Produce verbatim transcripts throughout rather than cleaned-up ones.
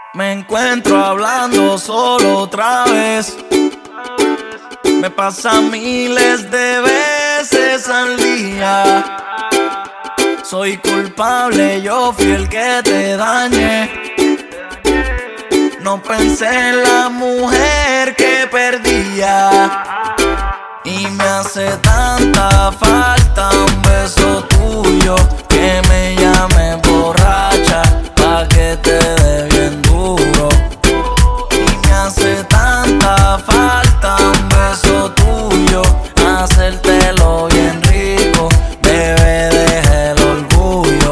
Me encuentro hablando solo otra vez. Me pasa miles de veces al día. Soy culpable, yo fui el que te dañé. No pensé en la mujer que perdía. Y me hace tanta falta un beso tuyo, que me llame borracha pa' que te dé bien duro. Y me hace tanta falta un beso tuyo, hacértelo bien rico, bebé, deja el orgullo.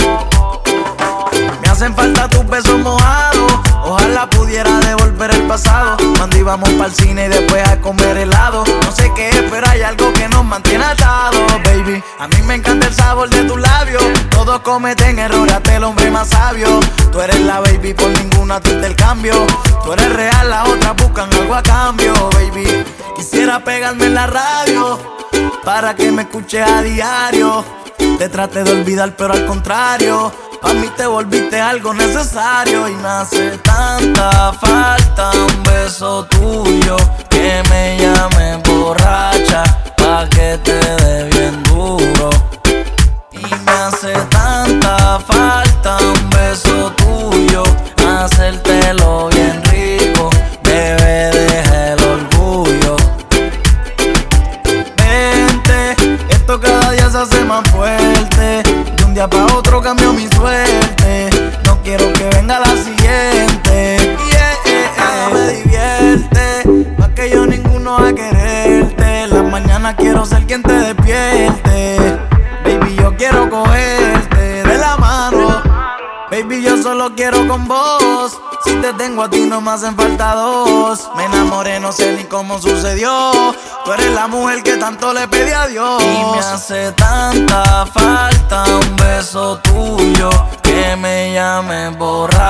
Me hacen falta tus besos mojados, ojalá pudiera devolver el pasado, cuando íbamos pa'l cine y después a comer helado. No sé qué es, pero hay algo que nos mantiene atados, baby. A mí me encanta el sabor de tus labios. Todos cometen errores, hasta el hombre más sabio. Tú eres la baby, por ninguna te intercambio. Tú eres real, las otras buscan algo a cambio, baby. Quisiera pegarme en la radio para que me escuches a diario. Te traté de olvidar, pero al contrario, pa' mí te volviste algo necesario. Y me hace tanta falta un beso tuyo, que me llame borracha pa' que te dé bien duro. Y me hace tanta falta un beso tuyo, hacértelo bien rico, bebé, deja el orgullo. Vente, esto cada día se hace más fuerte. De un día pa' otro cambió mi suerte. No quiero que venga la siguiente. Yeah, yeah, yeah. Me divierte, más que yo ninguno va a quererte. En las mañanas quiero ser quien te despierte. Baby, yo quiero cogerte de la mano. Baby, yo solo quiero con vos. Si te tengo a ti no me hacen falta dos. Me enamoré, no sé ni cómo sucedió. Tú eres la mujer que tanto le pedí a Dios. Y me hace tanta falta un beso tuyo, que me llame borracho